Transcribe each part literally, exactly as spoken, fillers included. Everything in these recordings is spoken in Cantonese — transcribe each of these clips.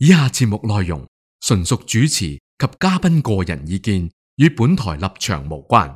以下節目內容純屬主持及嘉賓個人意見，與本台立場無關。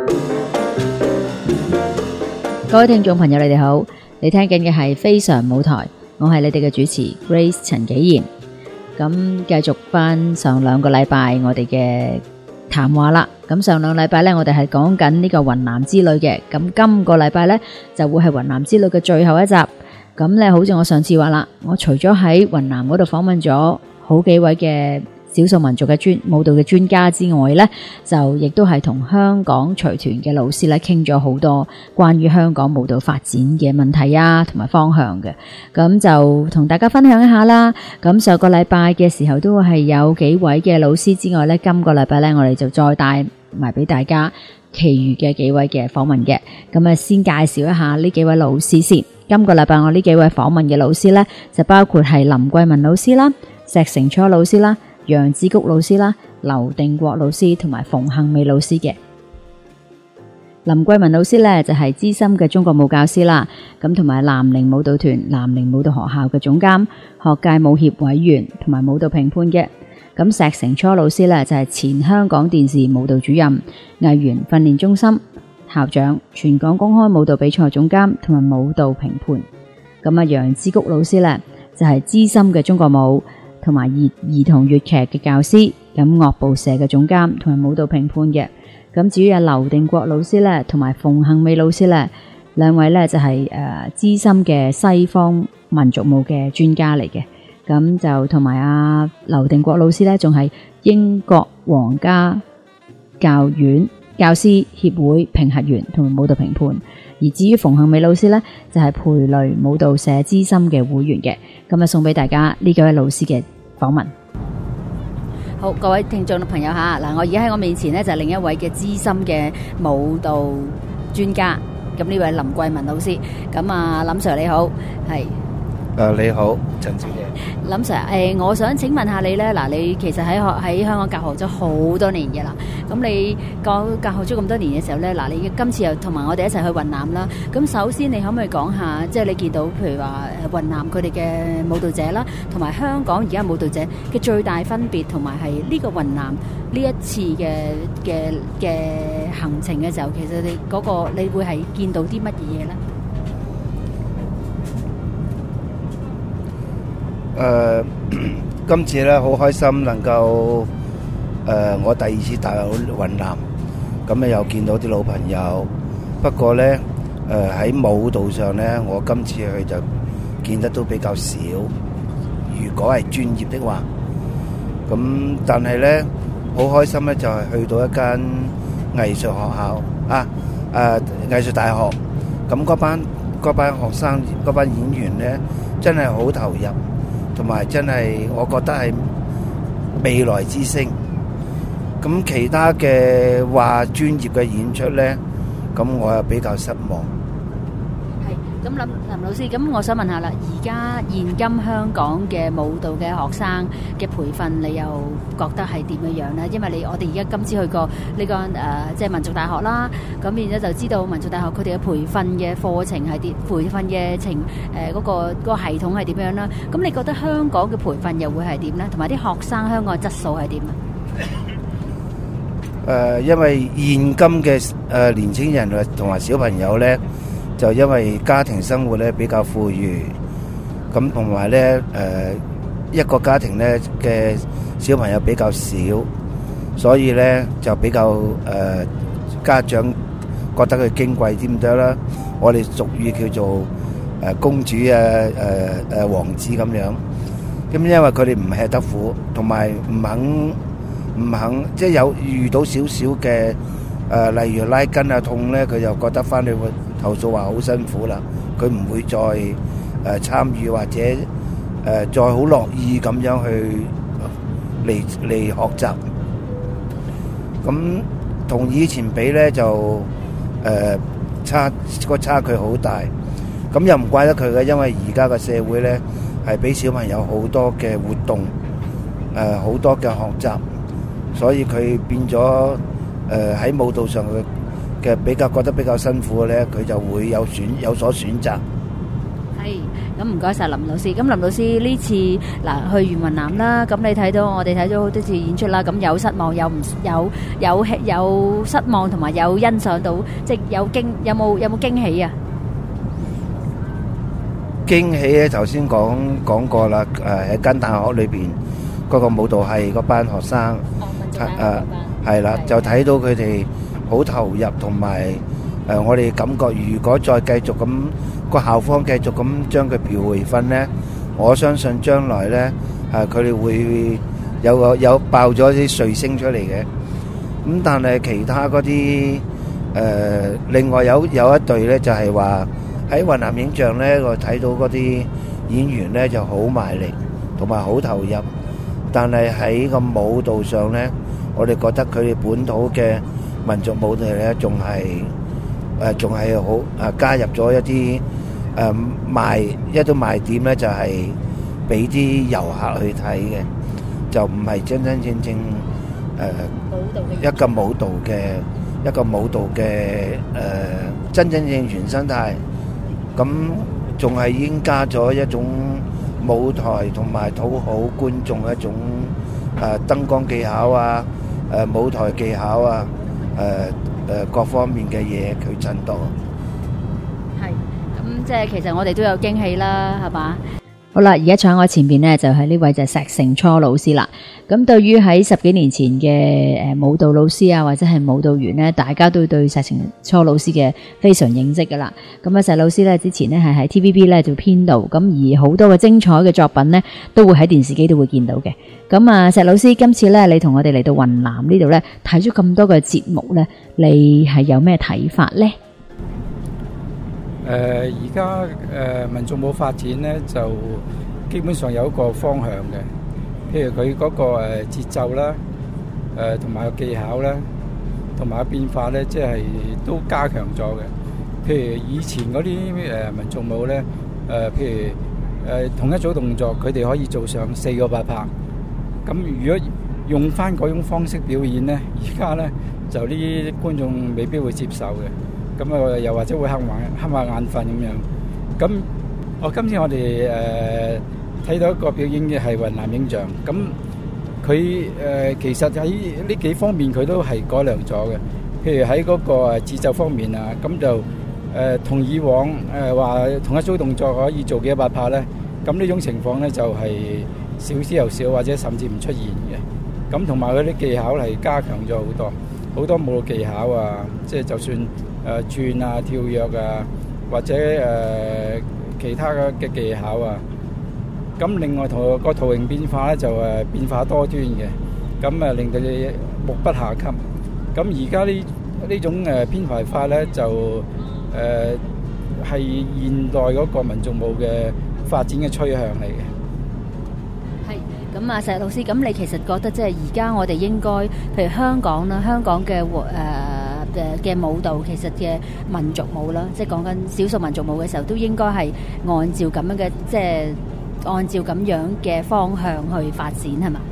各位聽眾朋友，你哋好，你聽緊嘅係非常舞台，我係你哋嘅主持 Grace 陳紀賢。咁繼續翻上兩個禮拜我哋嘅談話啦。咁上兩個禮拜呢，我哋係講緊呢個雲南之旅嘅。咁今個禮拜呢，就會係雲南之旅嘅最後一集。咁咧，好似我上次話啦，我除咗喺雲南嗰度訪問咗好幾位嘅少數民族嘅專舞蹈嘅專家之外咧，就亦都係同香港隨團嘅老師咧傾咗好多關於香港舞蹈發展嘅問題啊，同埋方向嘅。咁就同大家分享一下啦。咁上個禮拜嘅時候都係有幾位嘅老師之外咧，今個禮拜咧我哋就再帶埋俾大家其餘嘅幾位嘅訪問嘅。咁啊，先介紹一下呢幾位老師先。今個禮拜我呢幾位訪問嘅老師呢，就包括係林桂文老師啦、石成初老師啦、楊子谷老師啦、劉定國老師同埋馮幸美老師嘅。林桂文老師呢，就係資深嘅中國舞教師啦，咁同埋南寧舞蹈團、南寧舞蹈學校嘅總監、學界舞協委員同埋舞蹈評判嘅。咁石成初老師呢，就係前香港電視舞蹈主任、藝員訓練中心校長、全港公開舞蹈比賽總監同埋舞蹈評判。咁啊，楊子谷老師呢，就係資深嘅中國舞同埋兒兒童粵劇嘅教師，咁樂部社嘅總監同埋舞蹈評判嘅。咁至於阿劉定國老師呢，同埋馮幸美老師呢，兩位呢，就係誒資深嘅西方民族舞嘅專家嚟嘅。咁就同埋阿劉定國老師呢，仲係英國皇家教院教師協會評核員同埋舞蹈評判，而至於馮幸美老師呢，就係培雷舞蹈社資深嘅會員嘅。咁啊，送俾大家呢幾位老師嘅訪問。好，各位聽眾朋友吓，嗱，我而家喺我面前呢，就係另一位嘅資深嘅舞蹈專家，咁呢位林桂文老師。咁啊，林 Sir 你好，係。 誒，你好，陳小姐。 林 Sir，誒，我想請問下你咧，嗱，你其實喺學喺香港教學咗好多年嘅啦，咁你講教學咗咁多年嘅時候咧，嗱，你今次又同埋我哋一齊去雲南啦，咁首先你可唔可以講下，即係你見到譬如話雲南佢哋嘅舞蹈者啦，同埋香港而家舞蹈者嘅最大分別，同埋係呢個雲南呢一次嘅嘅嘅行程嘅時候，其實你嗰個你會係見到啲乜嘢咧？ 誒、呃，今次咧好開心能夠誒、呃，我第二次踏入雲南，咁啊又見到啲老朋友。不過咧，誒、呃、喺舞蹈上咧，我今次去就見得都比較少。如果係專業的話，咁但係咧好開心咧，就係、是、去到一間藝術學校啊，誒藝術大學。咁嗰班嗰班學生嗰班演員咧，真係好投入。同埋真係，我覺得係未來之星。咁其他嘅話專業嘅演出呢，咁我又比較失望。 係，咁林林老師，咁我想問下啦，而家現今香港嘅舞蹈嘅學生嘅培訓，你又覺得係點樣樣呢？因為你我哋而家今次去過呢個誒，即係民族大學啦，咁變咗就知道民族大學佢哋嘅培訓嘅課程係點，培訓嘅程誒嗰個嗰個系統係點樣啦？咁你覺得香港嘅培訓又會係點呢？同埋啲學生香港嘅質素係點呢？ 誒，因為現今嘅誒年輕人同埋小朋友呢，就因為家庭生活咧比較富裕，咁同埋咧誒一個家庭咧嘅小朋友比較少，所以咧就比較誒、呃、家長覺得佢矜貴啲咁多啦。我哋俗語叫做誒、呃、公主啊誒誒、呃、王子咁樣。咁因為佢哋唔吃得苦，同埋唔肯唔肯即係有遇到少少嘅誒，例如拉筋啊痛咧，佢就覺得翻去會投訴話好辛苦啦，佢唔會再誒、呃、參與或者誒、呃、再好樂意咁樣去嚟嚟學習。咁同以前比咧就誒、呃、差個差距好大。咁又唔怪得佢嘅，因為而家嘅社會咧係俾小朋友好多嘅活動，誒好多嘅學習，所以佢變咗誒喺舞蹈上嘅嘅比較覺得比較辛苦嘅咧，佢就會有選有所選擇。 係，咁唔該晒林老師。咁林老師呢次嗱去完雲南啦，咁你睇到我哋睇咗好多次演出啦，咁有失望，有唔有有有失望，同埋有欣賞到，即係有驚，有冇有冇驚喜啊？ 驚喜咧，頭先講講過啦，誒喺間大學裏邊嗰個舞蹈系嗰班學生，誒係啦，就睇到佢哋好投入，同埋誒我哋感覺，如果再繼續咁個校方繼續咁將佢調回分咧，我相信將來咧誒佢哋會有個有爆咗啲彗星出嚟嘅。咁但係其他嗰啲誒，另外有有一隊咧就係話。喺雲南影像咧，我睇到嗰啲演員咧就好賣力，同埋好投入。但係喺個舞蹈上咧，我哋覺得佢哋本土嘅民族舞蹈咧，仲係誒仲係好誒加入咗一啲誒賣一啲賣點咧，就係俾啲遊客去睇嘅，就唔係真真正正誒一個舞蹈嘅一個舞蹈嘅誒真真正正原生態。咁仲係已經加咗一種舞台同埋討好觀眾一種誒燈光技巧啊、誒舞台技巧啊、誒誒各方面嘅嘢佢襯到。 係，咁即係其實我哋都有驚喜啦，係嘛？好啦，而家坐喺我前邊呢，就係呢位就係石成初老師啦。咁對於喺十幾年前嘅誒舞蹈老師啊，或者係舞蹈員呢，大家都對石成初老師嘅非常認識噶啦。咁啊，石老師呢，之前呢係喺 T V B 呢做編導，咁而好多嘅精彩嘅作品呢，都會喺電視機都會見到嘅。咁啊，石老師今次呢，你同我哋嚟到雲南呢度呢，睇咗咁多嘅節目呢，你係有咩睇法呢？ 誒而家誒民族舞發展咧，就基本上有一個方向嘅。譬如佢嗰個誒節奏啦，誒同埋個技巧啦，同埋個變化咧，即係都加強咗嘅。譬如以前嗰啲誒民族舞咧，誒譬如誒同一組動作，佢哋可以做上四個八拍。咁如果用翻嗰種方式表演咧，而家咧就呢啲觀眾未必會接受嘅。咁啊，又或者會瞌眼瞌下眼瞓咁樣。咁我今次我哋誒睇到一個表演嘅係雲南影像。咁佢誒其實喺呢幾方面佢都係改良咗嘅。譬如喺嗰個節奏方面啊，咁就誒同以往誒話同一組動作可以做幾百拍咧。咁呢種情況咧就係少之又少，或者甚至唔出現嘅。咁同埋嗰啲技巧係加強咗好多，好多舞蹈技巧啊，即係就算。誒轉啊、跳躍啊，或者誒、呃、其他嘅技巧啊。咁另外圖個圖形變化咧就誒變化多端嘅，咁誒令到你目不暇給。咁而家呢呢種誒編排法咧就誒係、呃、現代嗰個民族舞嘅發展嘅趨向嚟嘅。 係，咁啊石老師，咁你其實覺得即係而家我哋應該，譬如香港啦，香港嘅誒。呃嘅舞蹈其實嘅民族舞啦，即係講緊少數民族舞嘅時候，都應該係按照咁樣嘅，即係按照咁樣嘅方向去發展，係嘛？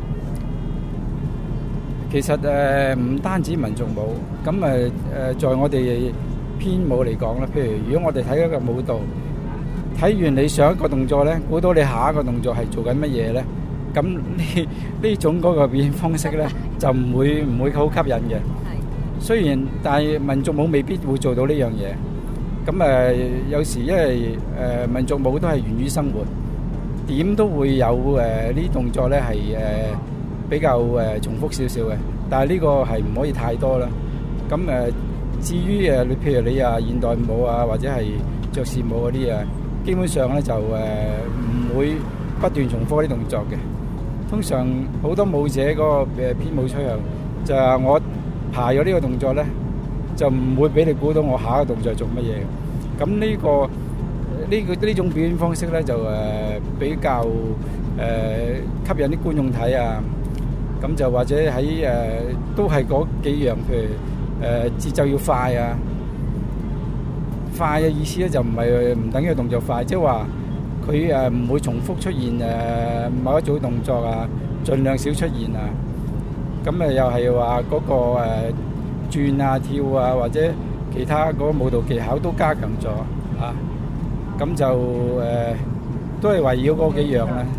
其實誒唔單止民族舞，咁誒誒在我哋編舞嚟講咧，譬如如果我哋睇一個舞蹈，睇完你上一個動作咧，估到你下一個動作係做緊乜嘢咧，咁呢呢種嗰個表演方式咧，就唔會唔會好吸引嘅。雖然，但係民族舞未必會做到呢樣嘢。咁誒，有時因為誒民族舞都係源於生活，點都會有誒呢啲動作咧係誒比較誒重複少少嘅。但係呢個係唔可以太多啦。咁誒，至於誒你譬如你啊現代舞啊或者係爵士舞嗰啲啊，基本上咧就誒唔會不斷重複啲動作嘅。通常好多舞者嗰個誒編舞趨向就係我。排咗呢個動作咧，就唔會俾你估到我下一個動作做乜嘢。咁呢個呢個呢種表演方式咧，就誒比較誒吸引啲觀眾睇啊。咁就或者喺誒都係嗰幾樣，譬如誒節奏要快啊。快嘅意思咧就唔係唔等於動作快，即係話佢誒唔會重複出現誒某一組動作啊，盡量少出現啊。咁誒又係話嗰個誒轉啊跳啊或者其他嗰個舞蹈技巧都加強咗啊！ 咁就誒都係圍繞嗰幾樣啦。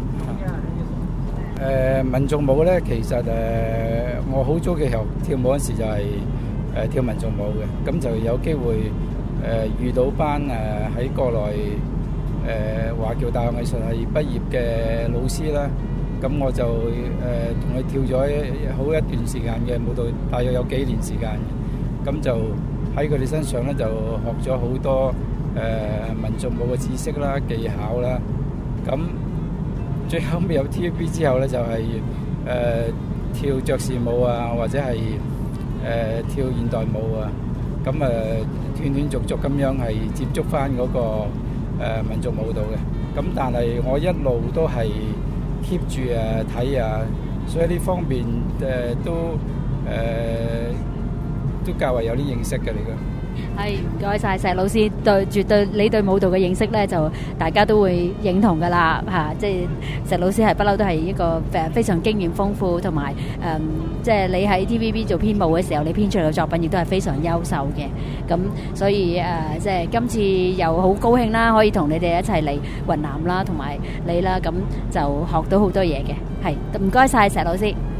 誒民族舞咧，其實誒我好早嘅時候跳舞嗰時就係誒跳民族舞嘅，咁就有機會誒遇到班誒喺國內誒華僑大學藝術系畢業嘅老師啦，咁我就誒同佢跳咗好一段時間嘅舞蹈，大約有幾年時間，咁就喺佢哋身上咧就學咗好多誒民族舞嘅知識啦、技巧啦，咁。最後尾有 T V B 之後咧，就係、是、誒、呃、跳爵士舞啊，或者係誒、呃、跳現代舞啊，咁誒斷斷續續咁樣係接觸翻嗰、那個、呃、民族舞蹈嘅。咁但係我一路都係 keep 住誒睇啊，所以呢方面誒、呃、都誒、呃、都較為有啲認識嘅嚟嘅。 係唔該晒石老師，對絕對你對舞蹈嘅認識咧，就大家都會認同噶啦嚇。即係石老師係不嬲都係一個誒非常經驗豐富，同埋誒即係你喺 T V B 做編舞嘅時候，你編出嚟嘅作品亦都係非常優秀嘅。咁所以誒、呃，即係今次又好高興啦，可以同你哋一齊嚟雲南啦，同埋你啦，咁就學到好多嘢嘅。係唔該晒石老師。